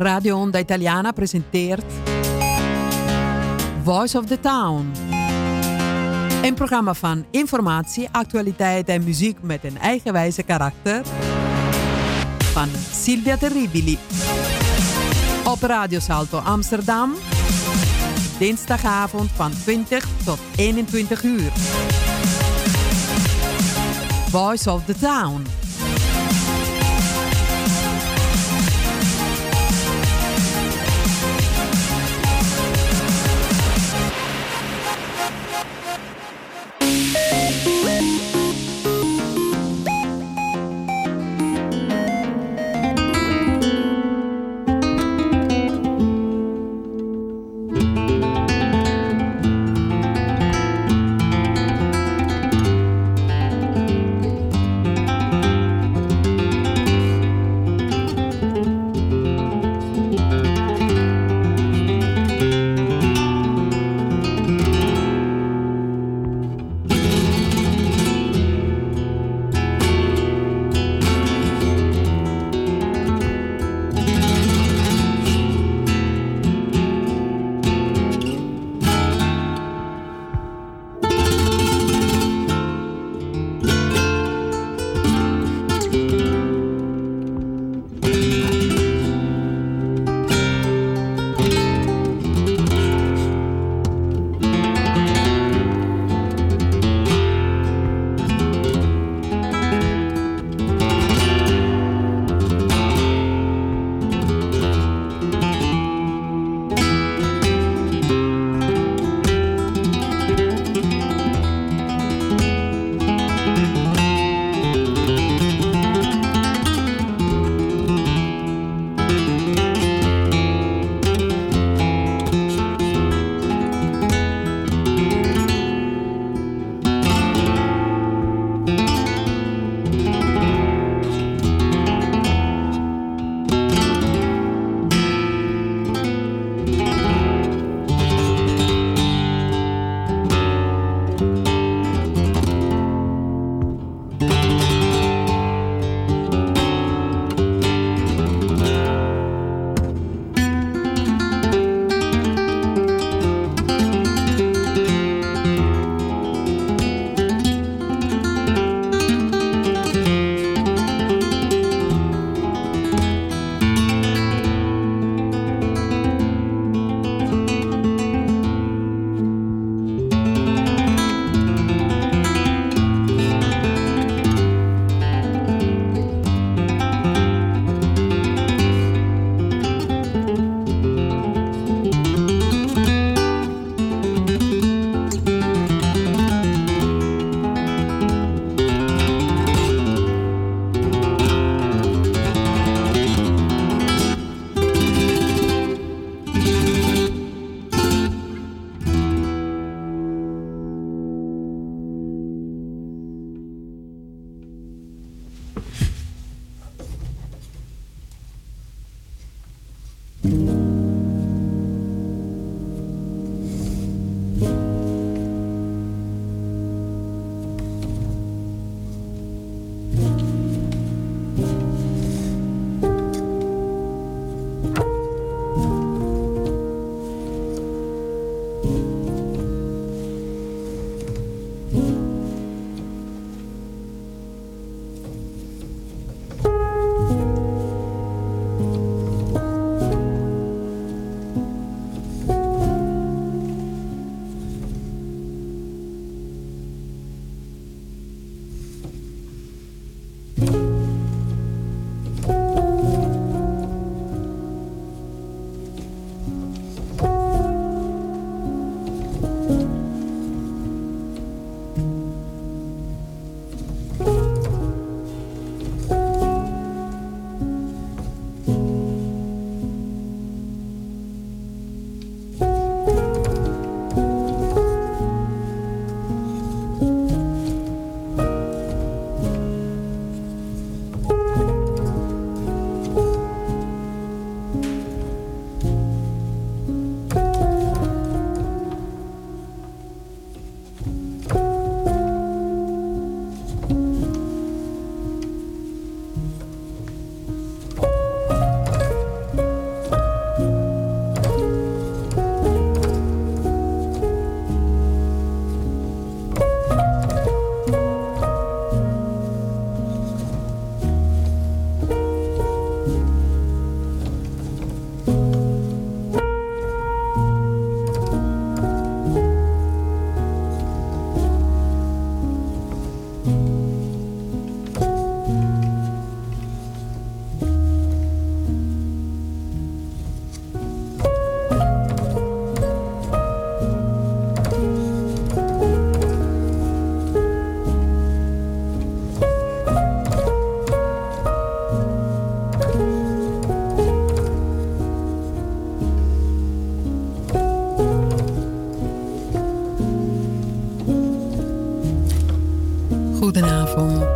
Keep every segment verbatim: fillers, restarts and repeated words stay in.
Radio Onda Italiana presenteert Voice of the Town. Een programma van informatie, actualiteit en muziek met een eigenwijze karakter. Van Silvia Terribili. Op Radio Salto Amsterdam. Dinsdagavond van twintig tot eenentwintig uur. Voice of the Town.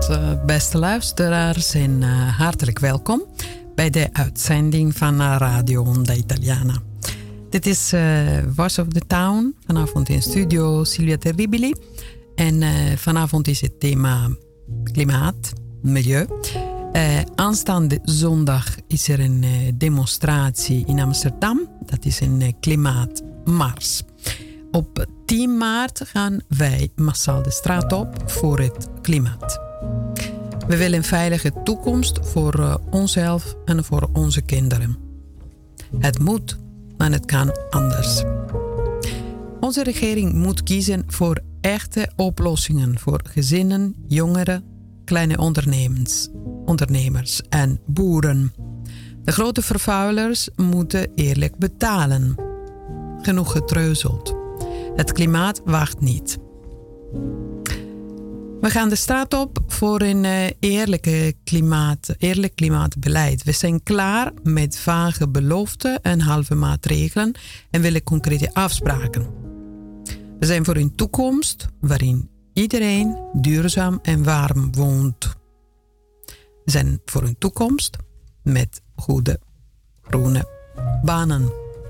Goedenavond, uh, beste luisteraars en uh, hartelijk welkom bij de uitzending van uh, Radio Onda Italiana. Dit is uh, Voice of the Town, vanavond in studio Silvia Terribili. En uh, vanavond is het thema klimaat, milieu. Uh, aanstaande zondag is er een uh, demonstratie in Amsterdam. Dat is een uh, klimaatmars. Op tien maart gaan wij massaal de straat op voor het klimaat. We willen een veilige toekomst voor uh, onszelf en voor onze kinderen. Het moet, maar het kan anders. Onze regering moet kiezen voor echte oplossingen voor gezinnen, jongeren, kleine ondernemers, ondernemers en boeren. De grote vervuilers moeten eerlijk betalen. Genoeg getreuzeld. Het klimaat wacht niet. We gaan de straat op voor een uh, eerlijke klimaat, eerlijk klimaatbeleid. We zijn klaar met vage beloften en halve maatregelen en willen concrete afspraken. We zijn voor een toekomst waarin iedereen duurzaam en warm woont. We zijn voor een toekomst met goede groene banen.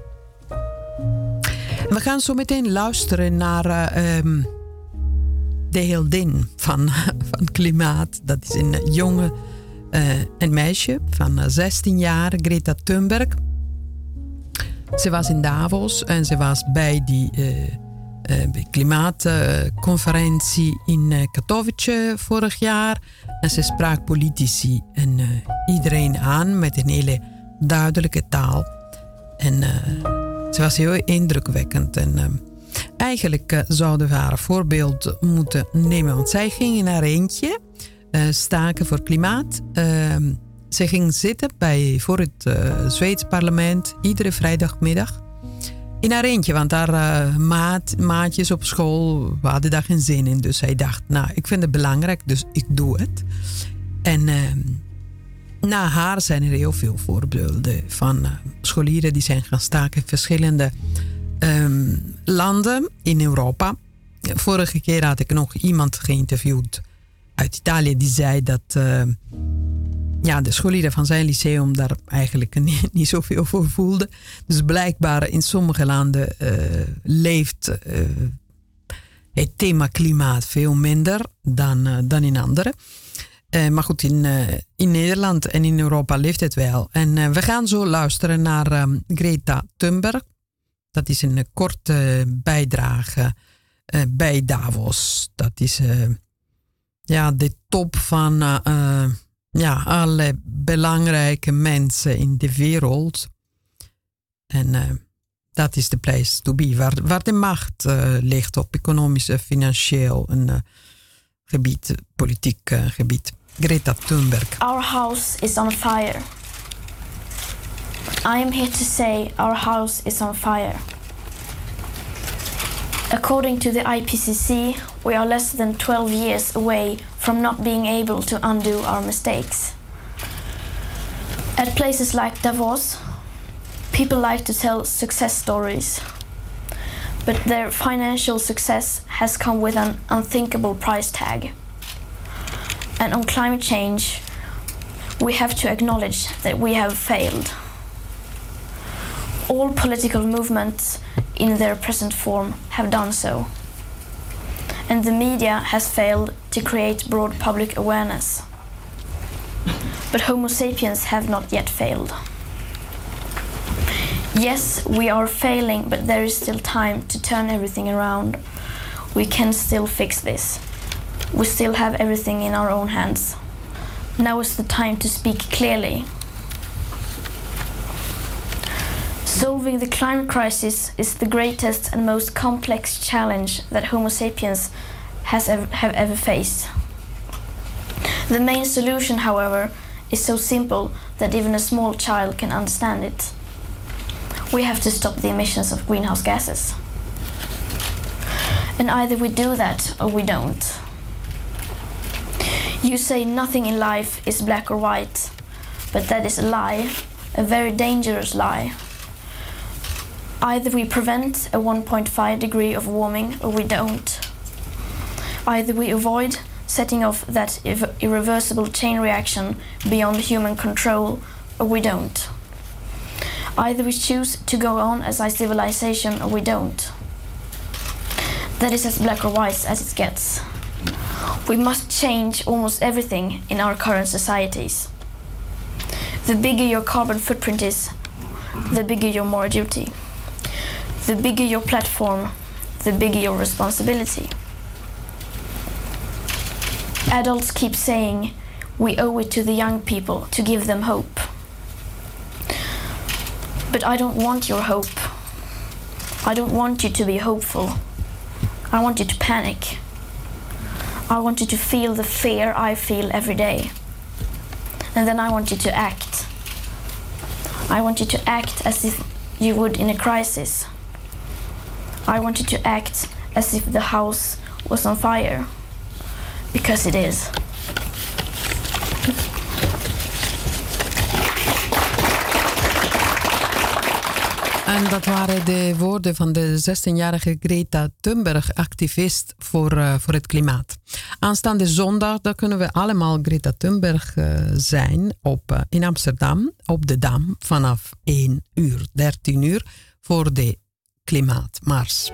We gaan zo meteen luisteren naar uh, um, de heldin van, van klimaat. Dat is een jonge uh, een meisje van zestien jaar, Greta Thunberg. Ze was in Davos en ze was bij die uh, uh, klimaatconferentie in uh, Katowice vorig jaar. En ze sprak politici en uh, iedereen aan met een hele duidelijke taal. En uh, ze was heel indrukwekkend. En uh, eigenlijk uh, zouden we haar voorbeeld moeten nemen. Want zij ging in haar eentje uh, staken voor klimaat. Uh, ze ging zitten bij, voor het uh, Zweeds parlement iedere vrijdagmiddag. In haar eentje, want haar uh, maat, maatjes op school hadden daar geen zin in. Dus zij dacht, nou, ik vind het belangrijk, dus ik doe het. En uh, na haar zijn er heel veel voorbeelden van uh, scholieren die zijn gaan staken in verschillende um, landen in Europa. Vorige keer had ik nog iemand geïnterviewd uit Italië die zei dat uh, ja, de scholieren van zijn lyceum daar eigenlijk niet, niet zoveel voor voelden. Dus blijkbaar in sommige landen uh, leeft uh, het thema klimaat veel minder dan, uh, dan in andere. Uh, maar goed, in, uh, in Nederland en in Europa leeft het wel. En uh, we gaan zo luisteren naar um, Greta Thunberg. Dat is een uh, korte bijdrage uh, bij Davos. Dat is uh, ja, de top van uh, uh, ja, alle belangrijke mensen in de wereld. En uh, dat is de place to be. Waar, waar de macht uh, ligt op economisch, financieel en, uh, gebied, politiek uh, gebied. Greta Thunberg. Our house is on fire. I am here to say our house is on fire. According to the I P C C, we are less than twelve years away from not being able to undo our mistakes. At places like Davos, people like to tell success stories. But their financial success has come with an unthinkable price tag. And on climate change, we have to acknowledge that we have failed. All political movements in their present form have done so. And the media has failed to create broad public awareness. But Homo sapiens have not yet failed. Yes, we are failing, but there is still time to turn everything around. We can still fix this. We still have everything in our own hands. Now is the time to speak clearly. Solving the climate crisis is the greatest and most complex challenge that Homo sapiens has ever, have ever faced. The main solution, however, is so simple that even a small child can understand it. We have to stop the emissions of greenhouse gases. And either we do that or we don't. You say nothing in life is black or white, but that is a lie, a very dangerous lie. Either we prevent a one point five degree of warming or we don't. Either we avoid setting off that irre- irreversible chain reaction beyond human control, or we don't. Either we choose to go on as a civilization or we don't. That is as black or white as it gets. We must change almost everything in our current societies. The bigger your carbon footprint is, the bigger your moral duty. The bigger your platform, the bigger your responsibility. Adults keep saying we owe it to the young people to give them hope. But I don't want your hope. I don't want you to be hopeful. I want you to panic. I want you to feel the fear I feel every day. And then I want you to act. I want you to act as if you would in a crisis. I want you to act as if the house was on fire. Because it is. En dat waren de woorden van de zestienjarige Greta Thunberg, activist voor, uh, voor het klimaat. Aanstaande zondag dan kunnen we allemaal Greta Thunberg uh, zijn op, uh, in Amsterdam, op de Dam, vanaf één uur, dertien uur, voor de klimaatmars.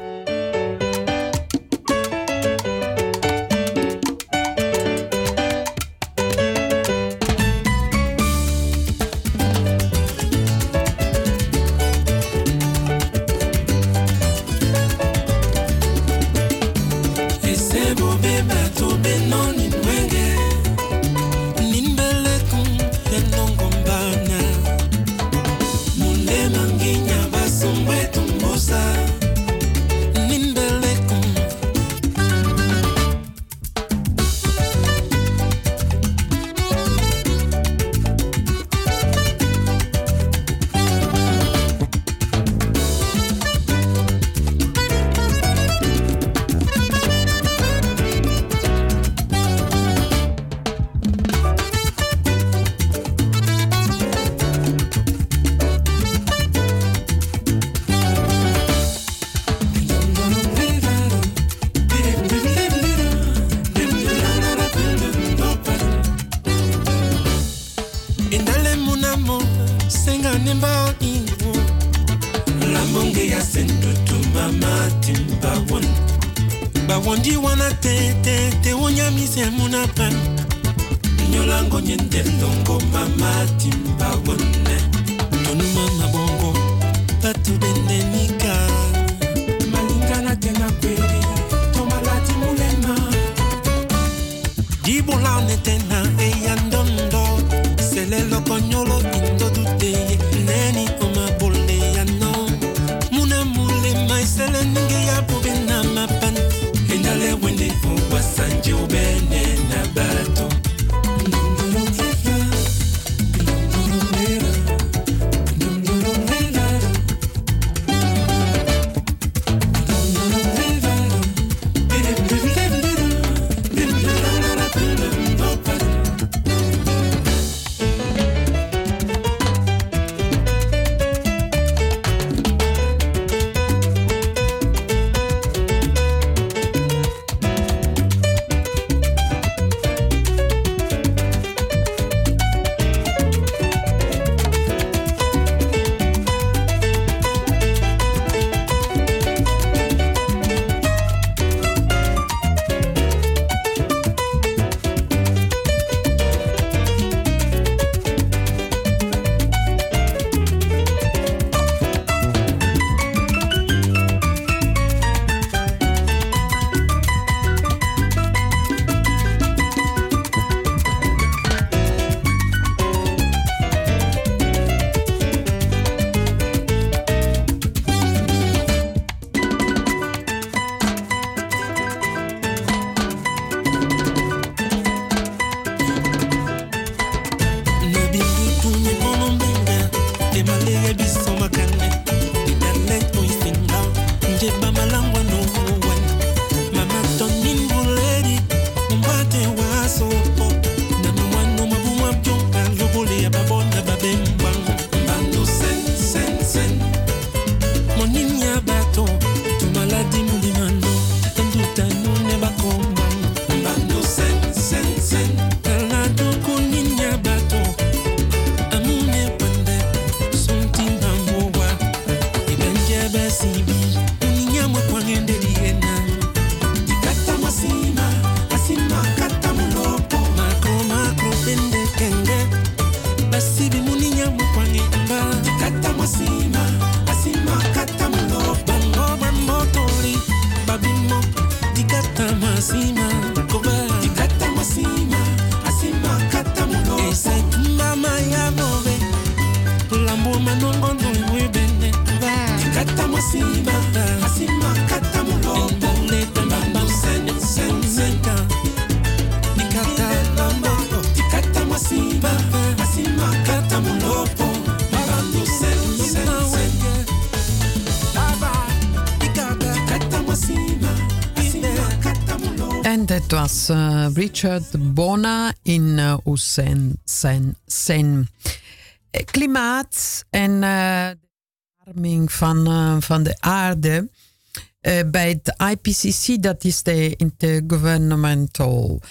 En dat was uh, Richard Bona in uh, Usen Sen Sen. Klimaat en uh, de verwarming van, uh, van de aarde. Uh, bij het I P C C, dat is de Intergovernmental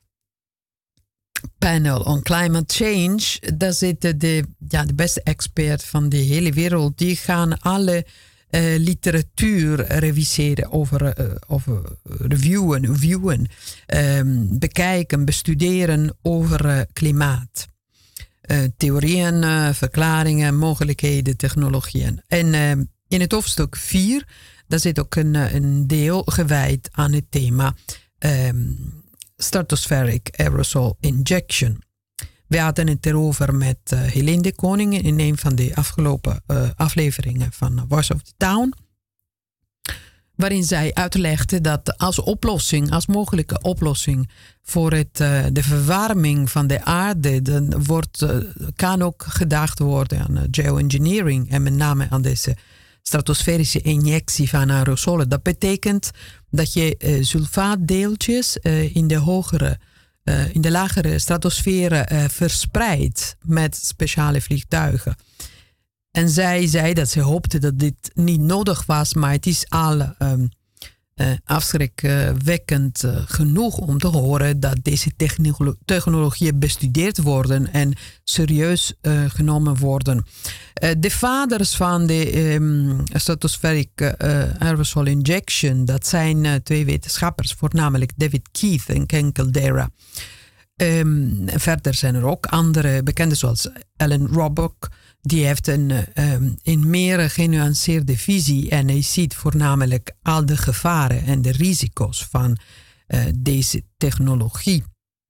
Panel on Climate Change. Daar zitten de, ja, de beste experts van de hele wereld. Die gaan alle uh, literatuur reviseren, over, uh, over reviewen, reviewen um, bekijken, bestuderen over uh, klimaat. Uh, theorieën, uh, verklaringen, mogelijkheden, technologieën. En uh, in het hoofdstuk vier, daar zit ook een, een deel gewijd aan het thema um, stratospheric aerosol injection. We hadden het erover met uh, Helene de Koning in een van de afgelopen uh, afleveringen van Voice of the Town. Waarin zij uitlegde dat als oplossing, als mogelijke oplossing voor het, uh, de verwarming van de aarde, dan wordt, uh, kan ook gedacht worden aan uh, geoengineering en met name aan deze stratosferische injectie van aerosolen. Dat betekent dat je uh, sulfaatdeeltjes uh, in de hogere, uh, in de lagere stratosferen uh, verspreidt met speciale vliegtuigen. En zij zei dat ze hoopte dat dit niet nodig was, maar het is al um, uh, afschrikwekkend uh, genoeg om te horen dat deze technolo- technologieën bestudeerd worden en serieus uh, genomen worden. Uh, de vaders van de um, stratospheric uh, aerosol injection, dat zijn uh, twee wetenschappers, voornamelijk David Keith en Ken Caldeira. Um, verder zijn er ook andere bekenden zoals Alan Robock. Die heeft een, um, een meer genuanceerde visie en hij ziet voornamelijk al de gevaren en de risico's van uh, deze technologie.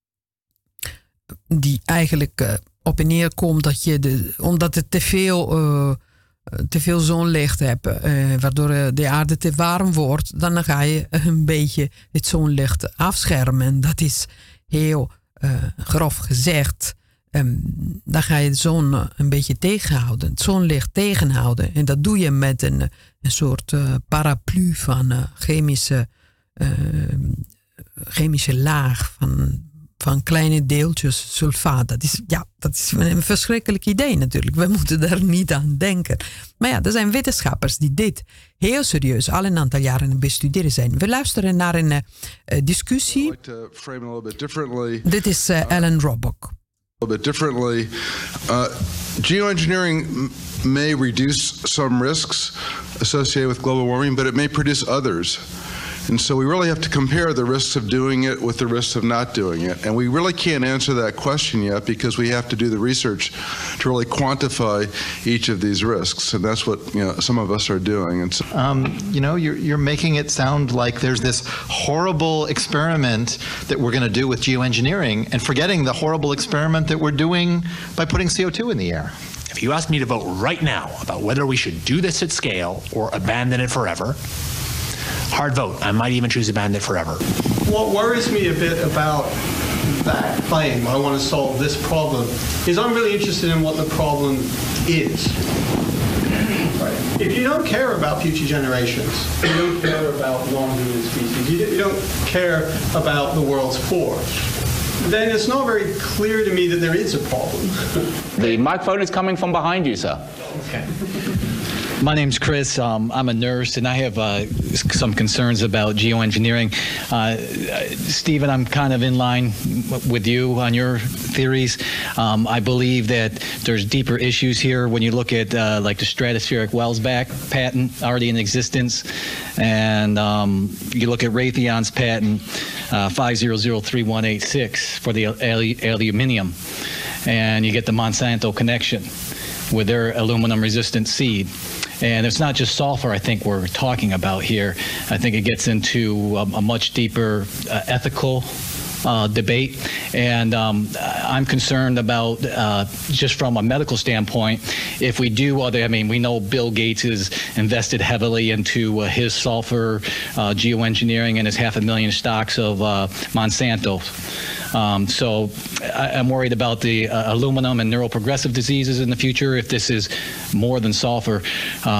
Die eigenlijk uh, op en neer komt dat je de, omdat het te veel, uh, te veel zonlicht hebt, uh, waardoor de aarde te warm wordt, dan ga je een beetje het zonlicht afschermen. Dat is heel uh, grof gezegd. Um, dan ga je de zon uh, een beetje tegenhouden, het zonlicht tegenhouden. En dat doe je met een, een soort uh, paraplu van uh, chemische, uh, chemische laag van, van kleine deeltjes sulfaat. Dat is, ja, dat is een verschrikkelijk idee natuurlijk. We moeten daar niet aan denken. Maar ja, er zijn wetenschappers die dit heel serieus al een aantal jaren bestuderen zijn. We luisteren naar een uh, discussie. Like dit is uh, Alan Robock. A little bit differently. Uh, geoengineering m- may reduce some risks associated with global warming, but it may produce others. And so we really have to compare the risks of doing it with the risks of not doing it. And we really can't answer that question yet because we have to do the research to really quantify each of these risks. And that's what, you know, some of us are doing. And so um, you know, you're, you're making it sound like there's this horrible experiment that we're going to do with geoengineering and forgetting the horrible experiment that we're doing by putting C O two in the air. If you ask me to vote right now about whether we should do this at scale or abandon it forever, hard vote. I might even choose to abandon it forever. What worries me a bit about that claim, I want to solve this problem, is I'm really interested in what the problem is. Right. If you don't care about future generations, you don't care about non-human species, you you don't care about the world's poor, then it's not very clear to me that there is a problem. The microphone is coming from behind you, sir. Okay. My name's Chris. Um, I'm a nurse, and I have uh, some concerns about geoengineering. Uh, Stephen, I'm kind of in line with you on your theories. Um, I believe that there's deeper issues here when you look at uh, like the stratospheric Welsbach patent already in existence, and um, you look at Raytheon's patent uh, five zero zero three one eight six for the al- aluminium, and you get the Monsanto connection with their aluminum-resistant seed. And it's not just sulfur, I think, we're talking about here. I think it gets into a, a much deeper uh, ethical uh, debate. And um, I'm concerned about, uh, just from a medical standpoint, if we do other, I mean, we know Bill Gates has invested heavily into uh, his sulfur uh, geoengineering and his half a million stocks of uh, Monsanto. Um, so I, I'm worried about the uh, aluminum and neuroprogressive diseases in the future if this is more than sulfur. Um,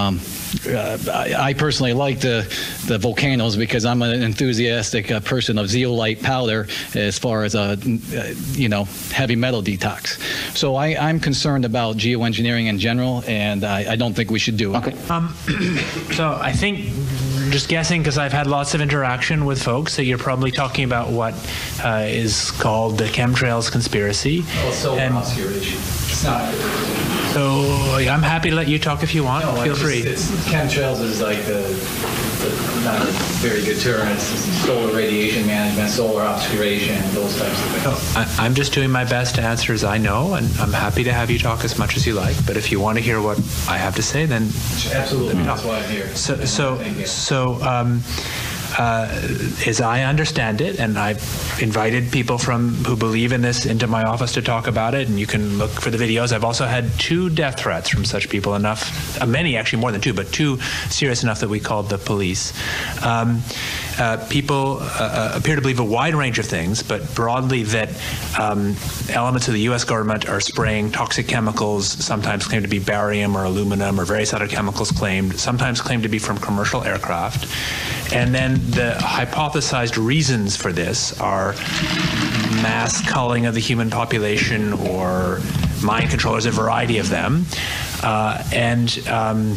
uh, I, I personally like the the volcanoes because I'm an enthusiastic uh, person of zeolite powder as far as a uh, you know heavy metal detox. So I, I'm concerned about geoengineering in general, and I, I don't think we should do it. Okay. Um, so I think, just guessing because I've had lots of interaction with folks, that you're probably talking about what uh, is called the chemtrails conspiracy. Oh, solar and obscuration. It's not. So I'm happy to let you talk if you want. No, Feel it's free. Just, it's, chemtrails is like the, the not a very good term. It's solar radiation management, solar obscuration, those types of things. So I, I'm just doing my best to answer as I know, and I'm happy to have you talk as much as you like. But if you want to hear what I have to say, then absolutely, that's why I'm here. So, so, so. Um, Uh, as I understand it, and I've invited people from who believe in this into my office to talk about it, and you can look for the videos. I've also had two death threats from such people, enough, uh, many actually more than two, but two serious enough that we called the police. Um, uh, people uh, appear to believe a wide range of things, but broadly that um, elements of the U S government are spraying toxic chemicals, sometimes claimed to be barium or aluminum or various other chemicals claimed, sometimes claimed to be from commercial aircraft. And then the hypothesized reasons for this are mass culling of the human population or mind control. There's a variety of them. Uh, and um,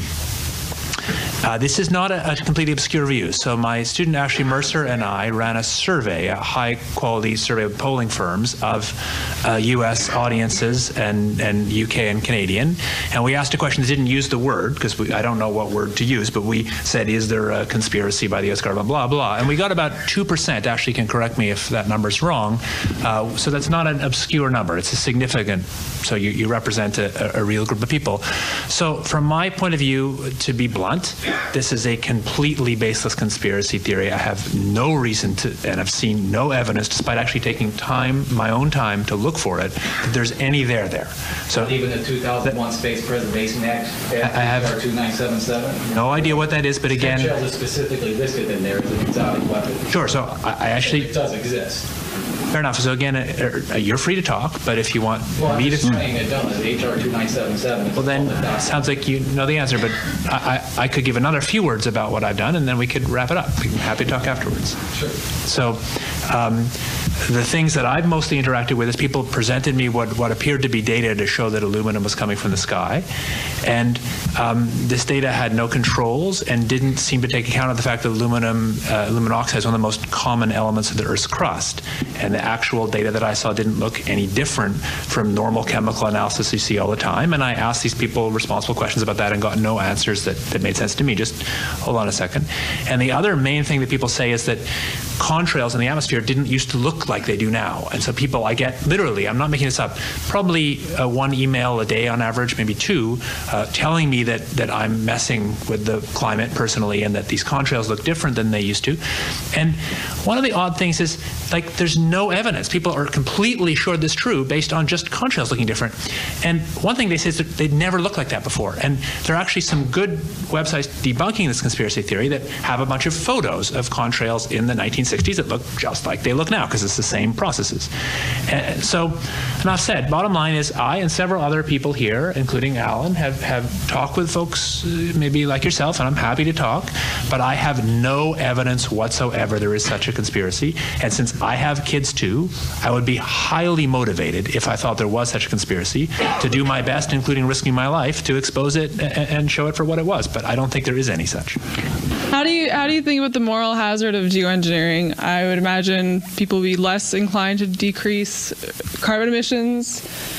Uh, this is not a, a completely obscure view. So my student Ashley Mercer and I ran a survey, a high-quality survey of polling firms of uh, U S audiences and, and U K and Canadian, and we asked a question that didn't use the word, because I don't know what word to use, but we said, is there a conspiracy by the U S government, blah, blah, and we got about two percent. Ashley can correct me if that number's wrong. Uh, so that's not an obscure number. It's a significant, so you, you represent a, a real group of people. So from my point of view, to be blunt, this is a completely baseless conspiracy theory. I have no reason to, and I've seen no evidence, despite actually taking time, my own time, to look for it, that there's any there there. So even the two thousand one Space Preservation Act, I have two nine seven seven. No idea what that is, but again, chemtrails is specifically listed in there as an exotic weapon. Sure. So I, I actually it does exist. Fair enough. So again, uh, uh, you're free to talk, but if you want well, me I'm to just saying it does. H R two nine seven seven. Well, then it sounds like you know the answer, but I, I, I could give another few words about what I've done, and then we could wrap it up. I'm happy to talk afterwards. Sure. So um, the things that I've mostly interacted with is people presented me what, what appeared to be data to show that aluminum was coming from the sky, and um, this data had no controls and didn't seem to take account of the fact that aluminum, uh, aluminum oxide is one of the most common elements of the Earth's crust, and the actual data that I saw didn't look any different from normal chemical analysis you see all the time. And I asked these people responsible questions about that and got no answers that, that made sense to me. Just hold on a second. And the other main thing that people say is that contrails in the atmosphere didn't used to look like they do now. And so people, I get literally, I'm not making this up, probably uh, one email a day on average, maybe two, uh, telling me that, that I'm messing with the climate personally and that these contrails look different than they used to. And one of the odd things is, like, there's no evidence. People are completely sure this is true based on just contrails looking different. And one thing they say is that they'd never looked like that before. And there are actually some good websites debunking this conspiracy theory that have a bunch of photos of contrails in the nineteen sixties that look just like they look now, because it's the same processes. And so, enough said. Bottom line is, I and several other people here, including Alan, have, have talked with folks, uh, maybe like yourself, and I'm happy to talk, but I have no evidence whatsoever there is such a conspiracy. And since I have kids too, I would be highly motivated if I thought there was such a conspiracy to do my best, including risking my life, to expose it and show it for what it was. But I don't think there is any such. How do you how do you think about the moral hazard of geoengineering? I would imagine people would be less inclined to decrease carbon emissions.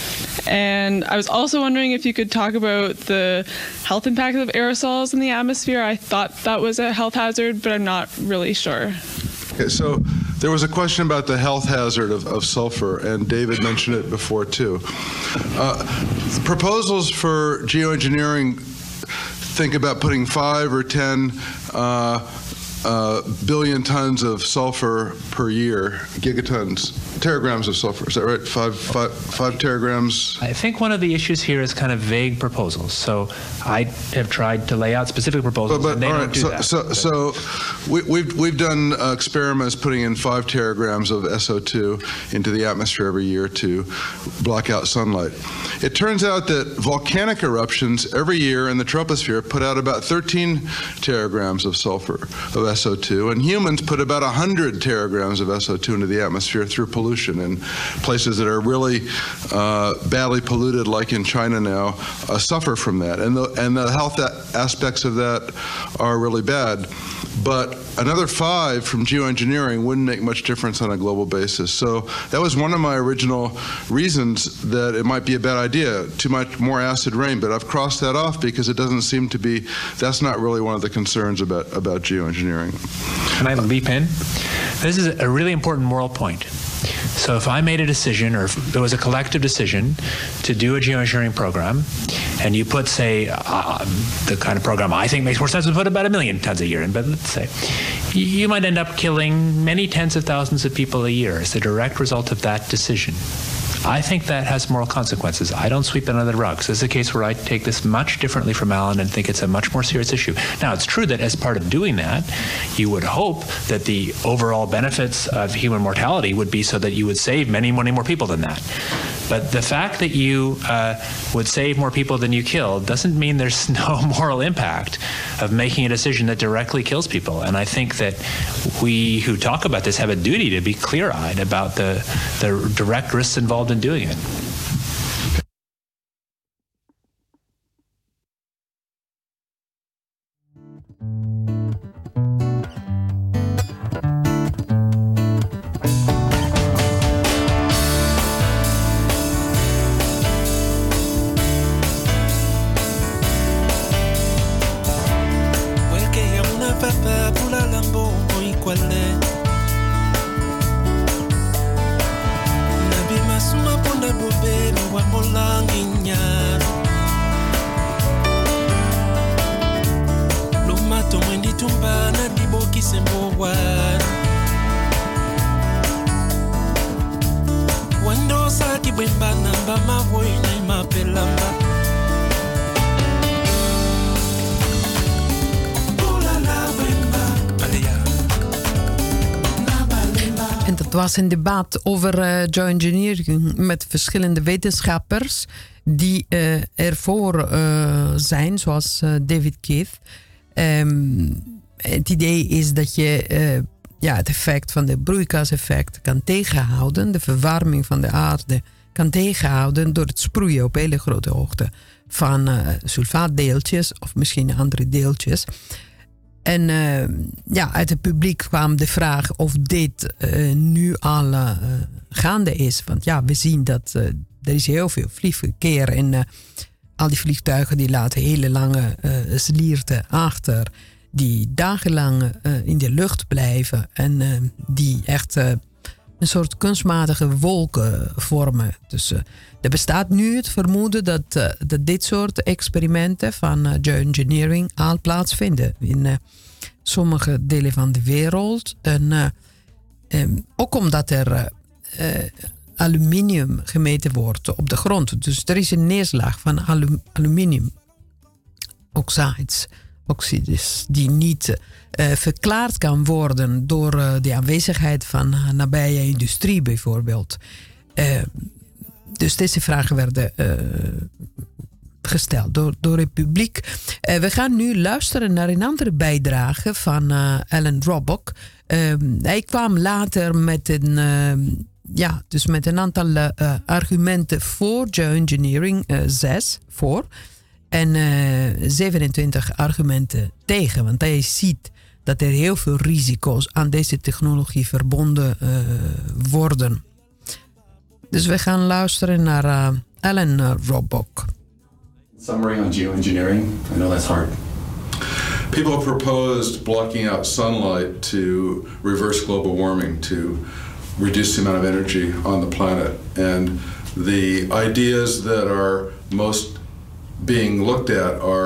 And I was also wondering if you could talk about the health impact of aerosols in the atmosphere. I thought that was a health hazard, but I'm not really sure. Okay, so there was a question about the health hazard of, of sulfur, and David mentioned it before too. Uh, proposals for geoengineering think about putting five or ten uh, uh, billion tons of sulfur per year, gigatons, teragrams of sulfur. Is that right? Five, five, five teragrams? I think one of the issues here is kind of vague proposals. So I have tried to lay out specific proposals, but, but, and they all don't right, do so, that. So, so we, we've, we've done uh, experiments putting in five teragrams of S O two into the atmosphere every year to block out sunlight. It turns out that volcanic eruptions every year in the troposphere put out about thirteen teragrams of sulfur, of S O two, and humans put about one hundred teragrams of S O two into the atmosphere through pollution in places that are really uh, badly polluted, like in China now, uh, suffer from that. And the, and the health aspects of that are really bad. But another five from geoengineering wouldn't make much difference on a global basis. So that was one of my original reasons that it might be a bad idea, too much more acid rain. But I've crossed that off because it doesn't seem to be, that's not really one of the concerns about, about geoengineering. Can I leap in? This is a really important moral point. So if I made a decision, or if there was a collective decision to do a geoengineering program, and you put, say, uh, the kind of program I think makes more sense to put about a million tons a year in, but let's say, you might end up killing many tens of thousands of people a year as a direct result of that decision. I think that has moral consequences. I don't sweep it under the rug. So this is a case where I take this much differently from Alan and think it's a much more serious issue. Now, it's true that as part of doing that, you would hope that the overall benefits of human mortality would be so that you would save many, many more people than that. But the fact that you uh, would save more people than you killed doesn't mean there's no moral impact of making a decision that directly kills people. And I think that we who talk about this have a duty to be clear-eyed about the, the direct risks involved in doing it. En dat was een debat over uh, geoengineering met verschillende wetenschappers die uh, ervoor uh, zijn, zoals uh, David Keith. Um, het idee is dat je uh, ja, het effect van de broeikaseffect kan tegenhouden, de verwarming van de aarde kan tegenhouden door het sproeien op hele grote hoogte van uh, sulfaatdeeltjes of misschien andere deeltjes. En uh, ja, uit het publiek kwam de vraag of dit uh, nu al uh, gaande is. Want ja, we zien dat uh, er is heel veel vliegverkeer en uh, al die vliegtuigen die laten hele lange uh, slierten achter. Die dagenlang uh, in de lucht blijven en uh, die echt uh, een soort kunstmatige wolken vormen. Dus uh, er bestaat nu het vermoeden dat, uh, dat dit soort experimenten van uh, geoengineering al plaatsvinden in uh, sommige delen van de wereld. En uh, um, ook omdat er uh, uh, aluminium gemeten wordt op de grond. Dus er is een neerslag van alum, aluminium oxides, oxides die niet uh, verklaard kan worden door uh, de aanwezigheid van uh, nabije industrie bijvoorbeeld. Uh, dus deze vragen werden uh, gesteld door, door het publiek. Uh, we gaan nu luisteren naar een andere bijdrage van uh, Alan Robock. Uh, hij kwam later met een, uh, ja, dus met een aantal uh, argumenten voor geoengineering, uh, zes voor. En uh, zevenentwintig argumenten tegen. Want hij ziet dat er heel veel risico's aan deze technologie verbonden uh, worden. Dus we gaan luisteren naar uh, Alan uh, Robock. Summary on geoengineering. I know that's hard. People have proposed blocking out sunlight to reverse global warming, to reduce the amount of energy on the planet. And the ideas that are most being looked at are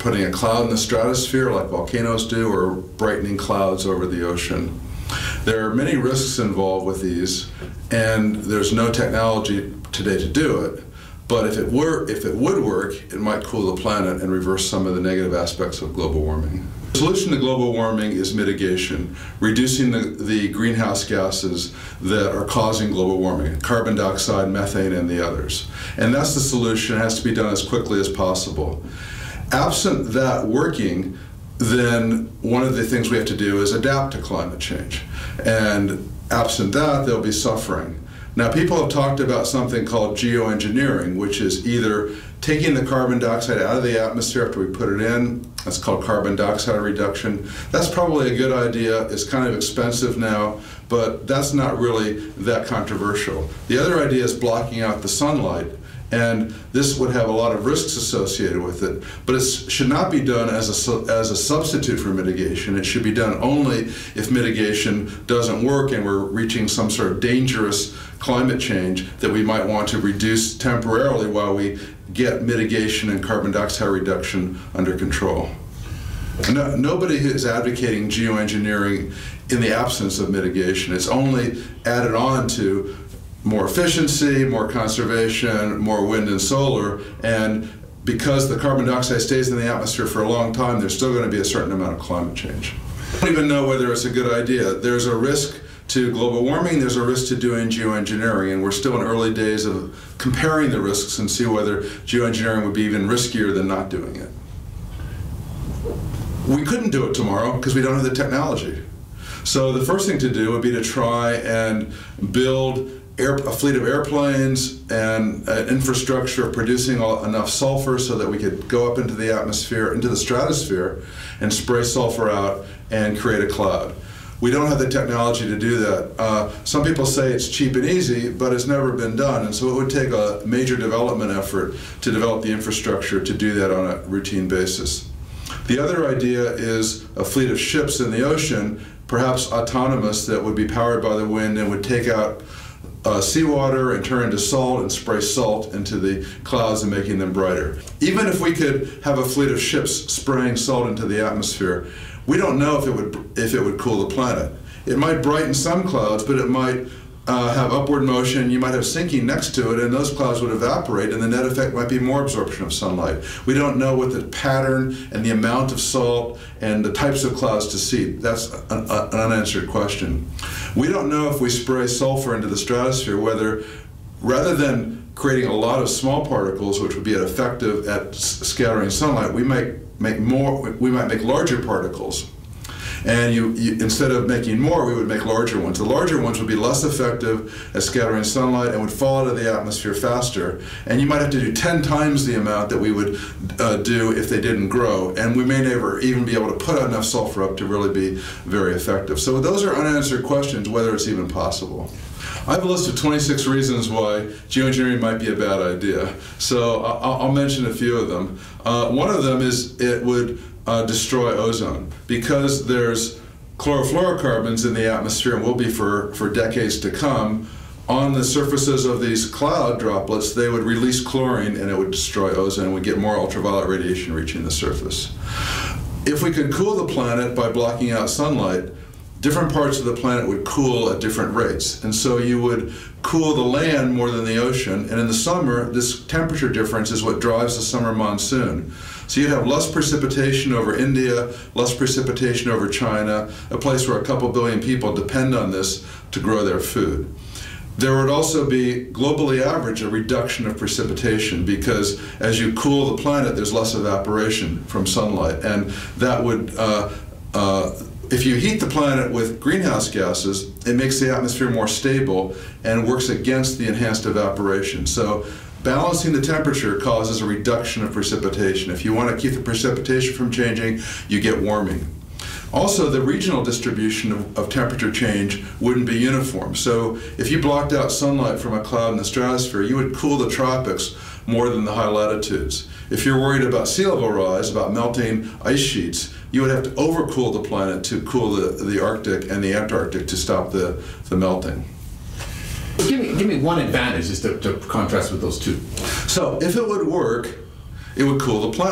putting a cloud in the stratosphere like volcanoes do, or brightening clouds over the ocean. There are many risks involved with these, and there's no technology today to do it. But if it were, if it would work, it might cool the planet and reverse some of the negative aspects of global warming. The solution to global warming is mitigation, reducing the, the greenhouse gases that are causing global warming, carbon dioxide, methane, and the others. And that's the solution. It has to be done as quickly as possible. Absent that working, then one of the things we have to do is adapt to climate change. And absent that, there'll be suffering. Now, people have talked about something called geoengineering, which is either taking the carbon dioxide out of the atmosphere after we put it in. That's called carbon dioxide reduction. That's probably a good idea. It's kind of expensive now, but that's not really that controversial. The other idea is blocking out the sunlight, and this would have a lot of risks associated with it, but it should not be done as a, as a substitute for mitigation. It should be done only if mitigation doesn't work and we're reaching some sort of dangerous climate change that we might want to reduce temporarily while we get mitigation and carbon dioxide reduction under control. No, nobody is advocating geoengineering in the absence of mitigation. It's only added on to more efficiency, more conservation, more wind and solar, and because the carbon dioxide stays in the atmosphere for a long time, there's still going to be a certain amount of climate change. I don't even know whether it's a good idea. There's a risk to global warming, there's a risk to doing geoengineering, and we're still in early days of comparing the risks and see whether geoengineering would be even riskier than not doing it. We couldn't do it tomorrow because we don't have the technology. So the first thing to do would be to try and build Air, a fleet of airplanes and an infrastructure producing all, enough sulfur so that we could go up into the atmosphere, into the stratosphere, and spray sulfur out and create a cloud. We don't have the technology to do that. Uh, some people say it's cheap and easy, but it's never been done, and so it would take a major development effort to develop the infrastructure to do that on a routine basis. The other idea is a fleet of ships in the ocean, perhaps autonomous, that would be powered by the wind and would take out Uh, seawater and turn into salt and spray salt into the clouds and making them brighter. Even if we could have a fleet of ships spraying salt into the atmosphere, we don't know if it would if it would cool the planet. It might brighten some clouds, but it might uh, have upward motion. You might have sinking next to it, and those clouds would evaporate, and the net effect might be more absorption of sunlight. We don't know what the pattern and the amount of salt and the types of clouds to see. That's an, an unanswered question. We don't know if we spray sulfur into the stratosphere, whether rather than creating a lot of small particles, which would be effective at scattering sunlight, we might make more. We might make larger particles. And you, you, instead of making more, we would make larger ones. The larger ones would be less effective at scattering sunlight and would fall out of the atmosphere faster. And you might have to do ten times the amount that we would uh, do if they didn't grow. And we may never even be able to put enough sulfur up to really be very effective. So those are unanswered questions, whether it's even possible. I have a list of twenty-six reasons why geoengineering might be a bad idea. So I'll, I'll mention a few of them. Uh, one of them is it would Uh, destroy ozone, because there's chlorofluorocarbons in the atmosphere, and will be for, for decades to come. On the surfaces of these cloud droplets, they would release chlorine and it would destroy ozone, and we'd get more ultraviolet radiation reaching the surface. If we could cool the planet by blocking out sunlight, different parts of the planet would cool at different rates. And so you would cool the land more than the ocean, and in the summer, this temperature difference is what drives the summer monsoon. So you'd have less precipitation over India, less precipitation over China, a place where a couple billion people depend on this to grow their food. There would also be, globally average, a reduction of precipitation, because as you cool the planet, there's less evaporation from sunlight. And that would, uh, uh, if you heat the planet with greenhouse gases, it makes the atmosphere more stable and works against the enhanced evaporation. So balancing the temperature causes a reduction of precipitation. If you want to keep the precipitation from changing, you get warming. Also, the regional distribution of, of temperature change wouldn't be uniform. So if you blocked out sunlight from a cloud in the stratosphere, you would cool the tropics more than the high latitudes. If you're worried about sea level rise, about melting ice sheets, you would have to overcool the planet to cool the, the Arctic and the Antarctic to stop the, the melting. Give me, give me one advantage just to, to contrast with those two. So if it would work, it would cool the planet.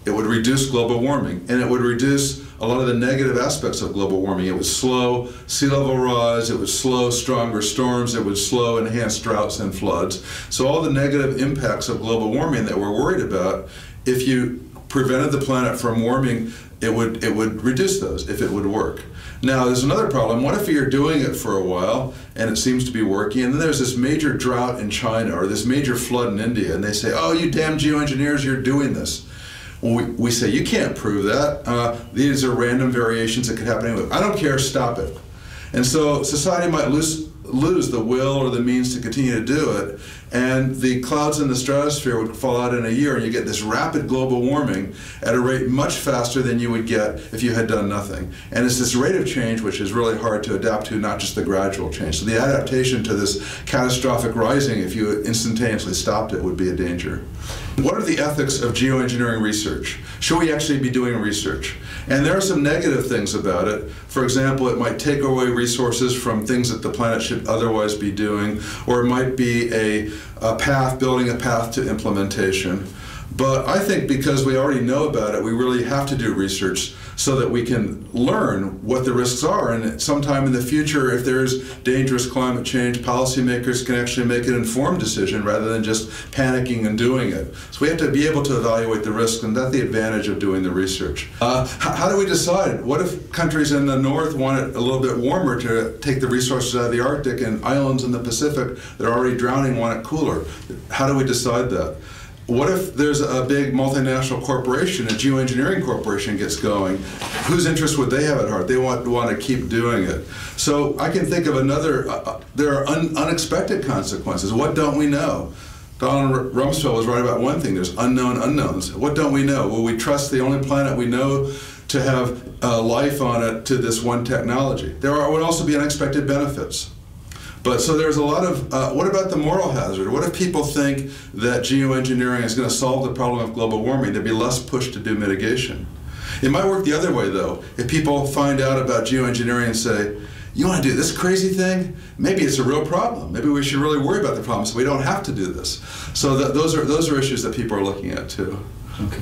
it would reduce global warming, and it would reduce a lot of the negative aspects of global warming. It would slow sea level rise, it would slow stronger storms, it would slow enhanced droughts and floods. So all the negative impacts of global warming that we're worried about, if you prevented the planet from warming, it would it would reduce those if it would work. Now, there's another problem. What if you're doing it for a while and it seems to be working, and then there's this major drought in China or this major flood in India, and they say, oh, you damn geoengineers, you're doing this. Well, we, we say, you can't prove that. Uh, these are random variations that could happen anyway. I don't care, stop it. And so society might lose, lose the will or the means to continue to do it, and the clouds in the stratosphere would fall out in a year, and you get this rapid global warming at a rate much faster than you would get if you had done nothing. And it's this rate of change which is really hard to adapt to, not just the gradual change. So the adaptation to this catastrophic rising, if you instantaneously stopped it, would be a danger. What are the ethics of geoengineering research? Should we actually be doing research? And there are some negative things about it. For example, it might take away resources from things that the planet should otherwise be doing, or it might be a, a path, building a path to implementation. But I think because we already know about it, we really have to do research so that we can learn what the risks are. And sometime in the future, if there's dangerous climate change, policymakers can actually make an informed decision rather than just panicking and doing it. So we have to be able to evaluate the risks, and that's the advantage of doing the research. Uh, how do we decide? What if countries in the north want it a little bit warmer to take the resources out of the Arctic, and islands in the Pacific that are already drowning want it cooler? How do we decide that? What if there's a big multinational corporation, a geoengineering corporation gets going? Whose interest would they have at heart? They want, want to keep doing it. So I can think of another, uh, there are un, unexpected consequences. What don't we know? Donald Rumsfeld was right about one thing. There's unknown unknowns. What don't we know? Will we trust the only planet we know to have uh, life on it to this one technology? There are, would also be unexpected benefits. But so there's a lot of, uh, what about the moral hazard? What if people think that geoengineering is going to solve the problem of global warming? There'd be less push to do mitigation. It might work the other way, though. If people find out about geoengineering and say, you want to do this crazy thing? Maybe it's a real problem. Maybe we should really worry about the problem so we don't have to do this. So that, those are those are issues that people are looking at, too. Okay.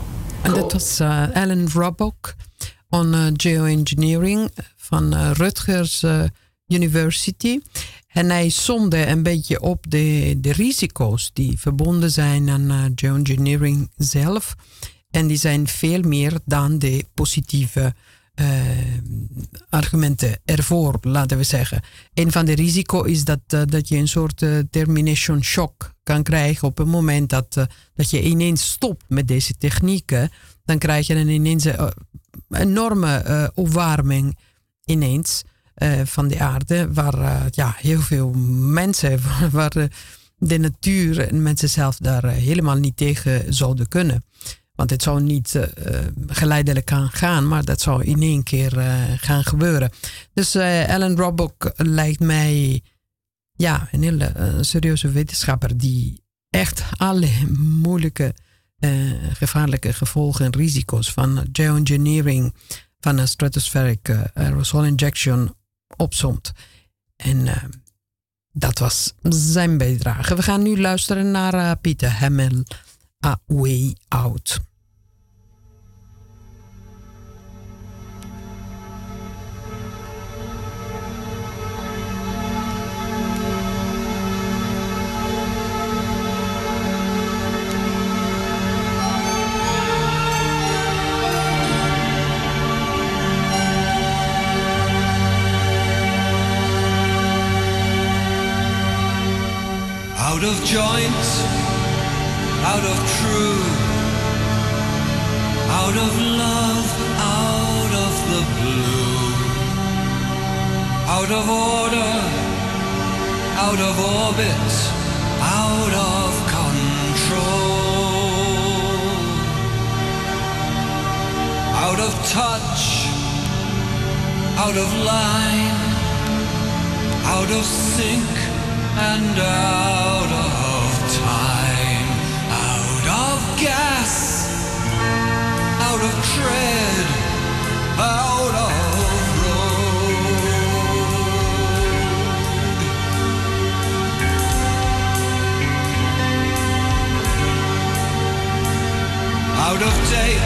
En dat was uh, Alan Robock on uh, geoengineering van uh, Rutgers uh, University. En hij somde een beetje op de, de risico's die verbonden zijn aan uh, geoengineering zelf. En die zijn veel meer dan de positieve uh, argumenten ervoor, laten we zeggen. Een van de risico's is dat, uh, dat je een soort uh, termination shock kan krijgen op het moment dat, uh, dat je ineens stopt met deze technieken. Dan krijg je een ineens een uh, enorme uh, opwarming ineens. Uh, van de aarde, waar uh, ja, heel veel mensen, waar uh, de natuur en mensen zelf daar uh, helemaal niet tegen zouden kunnen. Want het zou niet uh, geleidelijk gaan gaan, maar dat zou in één keer uh, gaan gebeuren. Dus uh, Alan Robock lijkt mij ja, een hele uh, serieuze wetenschapper die echt alle moeilijke, uh, gevaarlijke gevolgen en risico's van geoengineering, van een stratospheric uh, aerosol injection opzomt. En uh, dat was zijn bijdrage. We gaan nu luisteren naar uh, Peter Hammill, A Way Out. Out of joint, out of true, out of love, out of the blue, out of order, out of orbit, out of control, out of touch, out of line, out of sync, and out of time, out of gas, out of tread, out of road, out of day,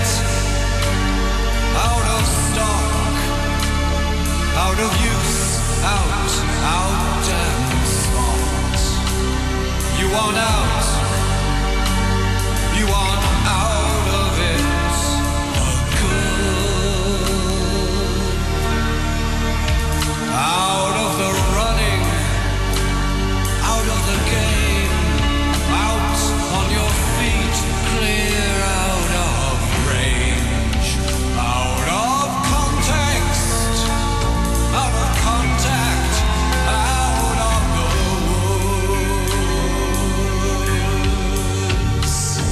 of use, out, out and smart. You want out, you want out of it, good. Out of the running, out of the game, out on your feet, clear out of range, out of context, out of contact, out of the woods.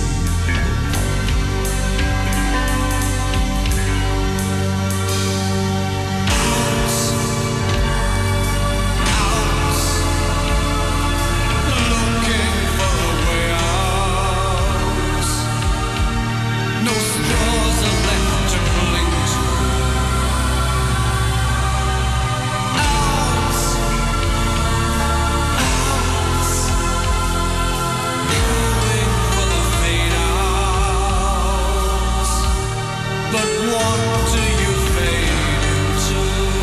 Looking for a way out. No stars are left to cling to. Out, out, going for the fade out. But what do you fade into?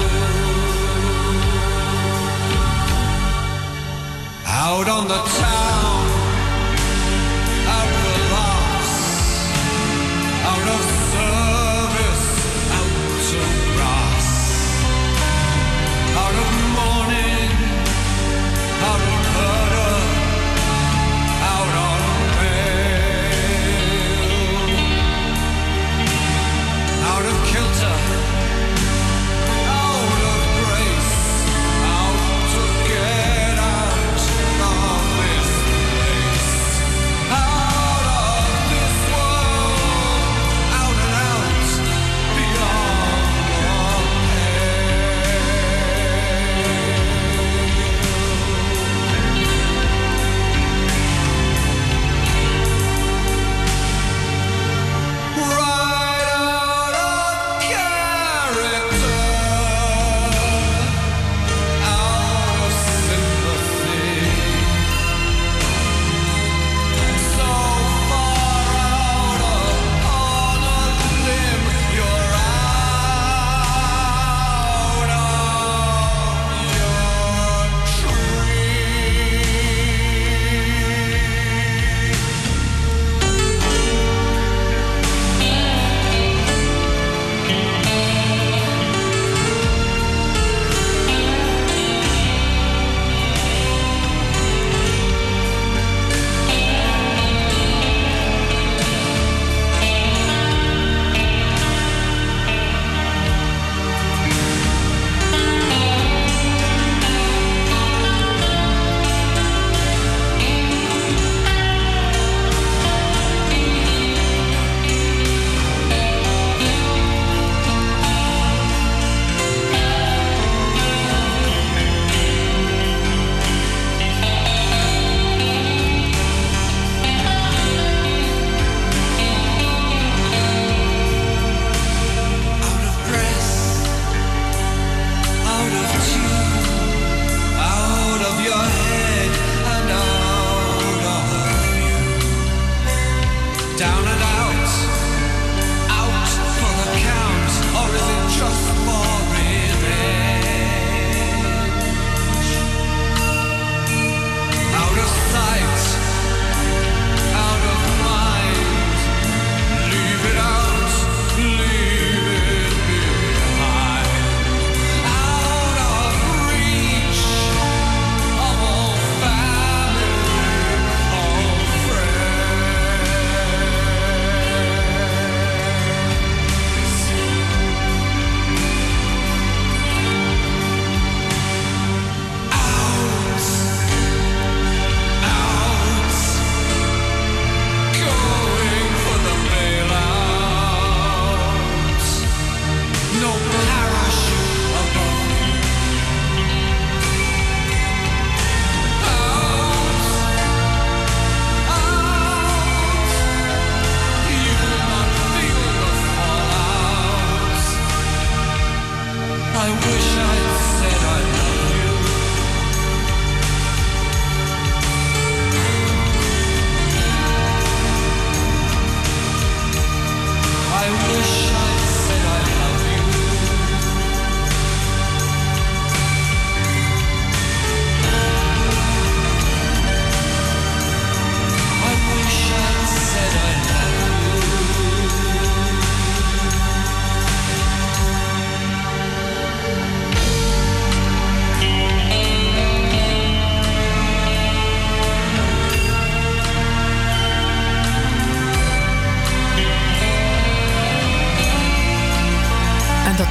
Out on the town, out for laughs, out of service, out to grass, out of mourning, out of murder, out on bail, out of kilter, out of grace, out to get out of this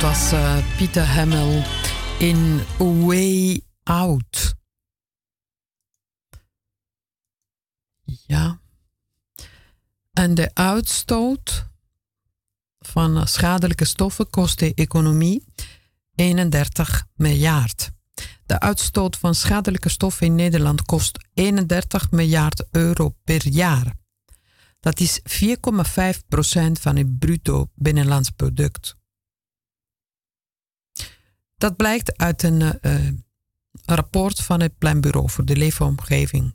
was uh, Pieter Hamill in Way Out. Ja. En de uitstoot van uh, schadelijke stoffen kost de economie eenendertig miljard. De uitstoot van schadelijke stoffen in Nederland kost eenendertig miljard euro per jaar. Dat is vier komma vijf procent van het bruto binnenlands product. Dat blijkt uit een uh, rapport van het Planbureau voor de Leefomgeving.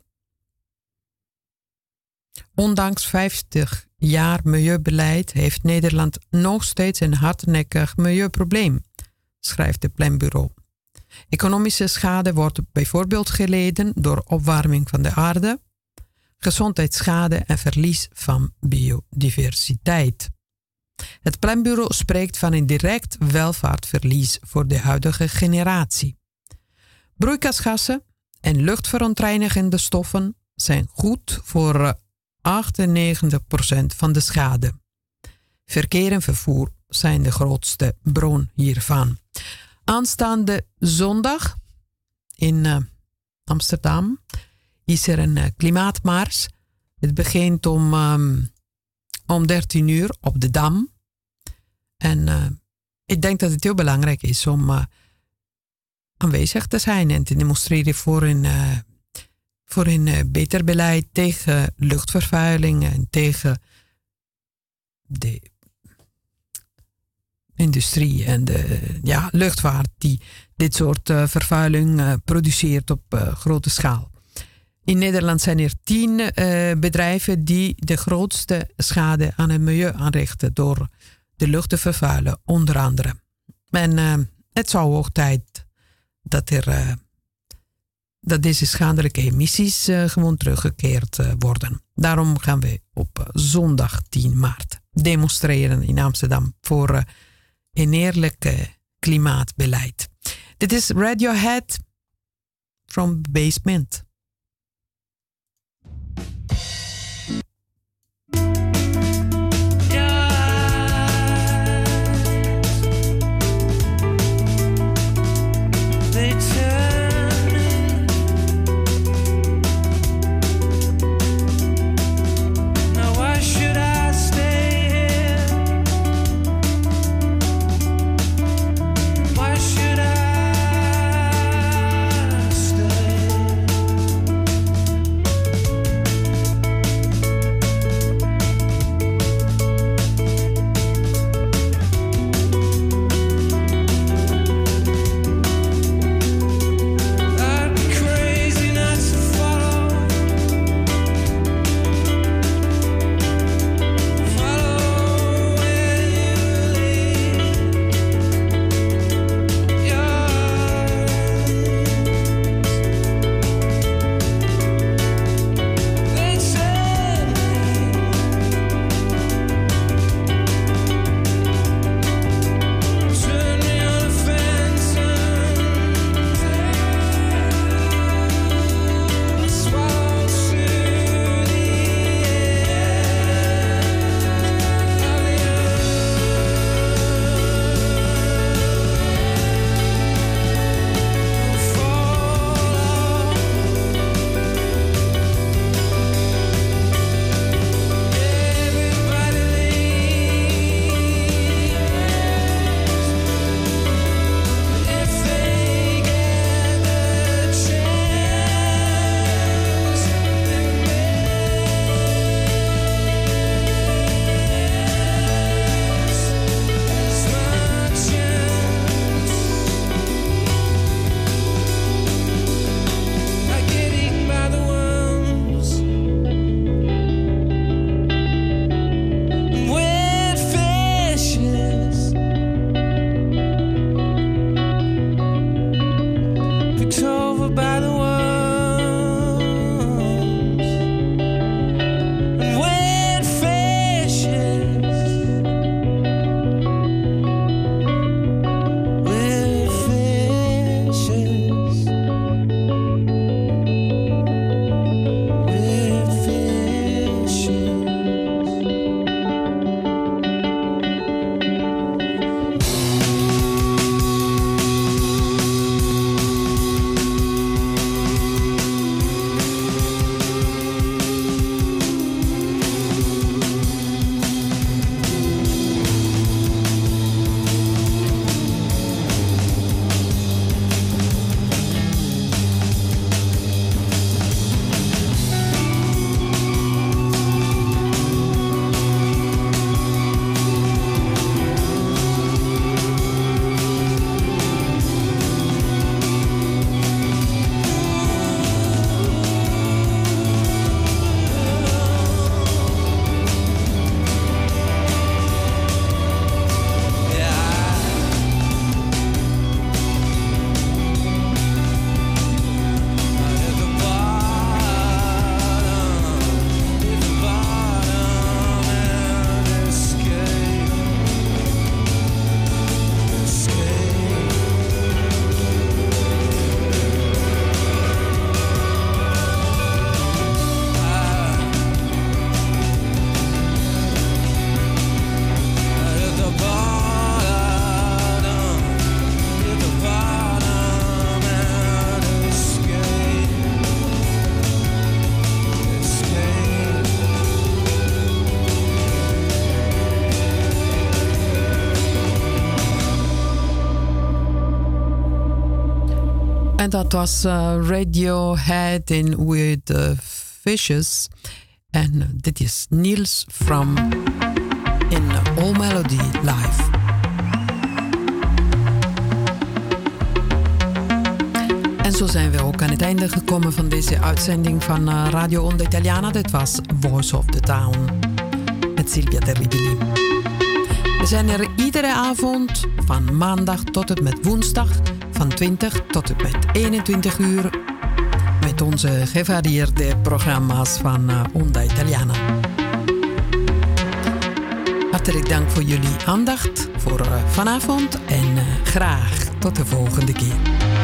Ondanks vijftig jaar milieubeleid heeft Nederland nog steeds een hardnekkig milieuprobleem, schrijft het Planbureau. Economische schade wordt bijvoorbeeld geleden door opwarming van de aarde, gezondheidsschade en verlies van biodiversiteit. Het Planbureau spreekt van een direct welvaartverlies voor de huidige generatie. Broeikasgassen en luchtverontreinigende stoffen zijn goed voor achtennegentig procent van de schade. Verkeer en vervoer zijn de grootste bron hiervan. Aanstaande zondag in uh, Amsterdam is er een uh, klimaatmars. Het begint om, um, om dertien uur op de Dam. En uh, ik denk dat het heel belangrijk is om uh, aanwezig te zijn en te demonstreren voor een, uh, voor een uh, beter beleid tegen luchtvervuiling en tegen de industrie en de ja, luchtvaart die dit soort uh, vervuiling uh, produceert op uh, grote schaal. In Nederland zijn er tien uh, bedrijven die de grootste schade aan het milieu aanrichten door de lucht te vervuilen, onder andere. En uh, het zou hoog tijd dat, er, uh, dat deze schadelijke emissies uh, gewoon teruggekeerd uh, worden. Daarom gaan we op uh, zondag tien maart demonstreren in Amsterdam voor uh, een eerlijk uh, klimaatbeleid. Dit is Radiohead from the Basement. En dat was uh, Radiohead in With the Fishes. En uh, dit is Niels Fram in uh, All Melody Live. En zo zijn we ook aan het einde gekomen van deze uitzending van uh, Radio Onda Italiana. Dit was Voice of the Town met Silvia Terribili. We zijn er iedere avond van maandag tot en met woensdag van twintig tot en met eenentwintig uur met onze gevarieerde programma's van uh, Onda Italiana. Hartelijk dank voor jullie aandacht voor uh, vanavond en uh, graag tot de volgende keer.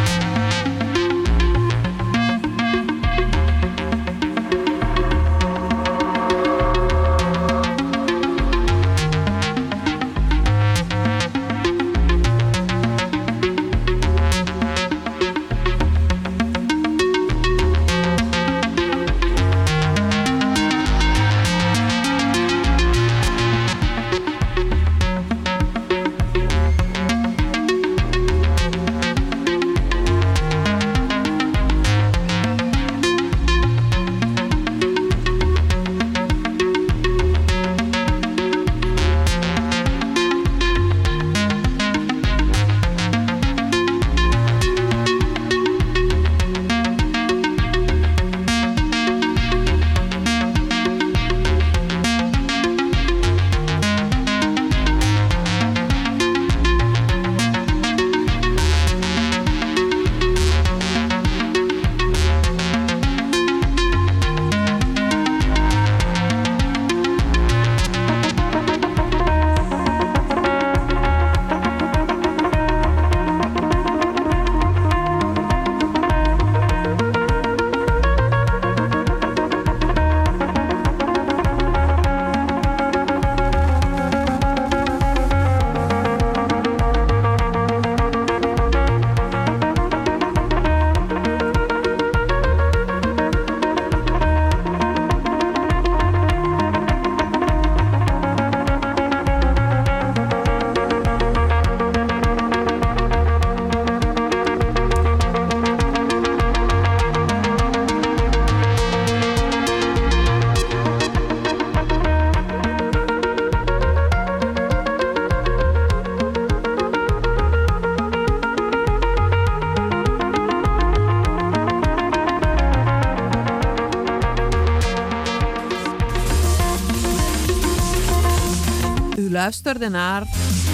Luisterde naar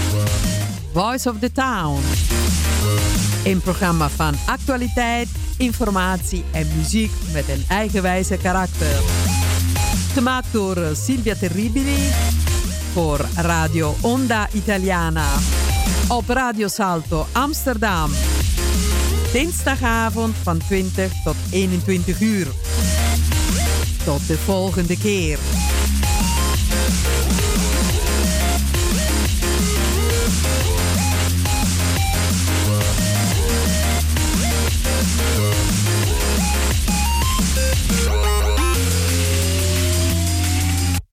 Voice of the Town. Een programma van actualiteit, informatie en muziek met een eigenwijze karakter. Gemaakt door Silvia Terribili voor Radio Onda Italiana. Op Radio Salto Amsterdam. Dinsdagavond van twintig tot eenentwintig uur. Tot de volgende keer.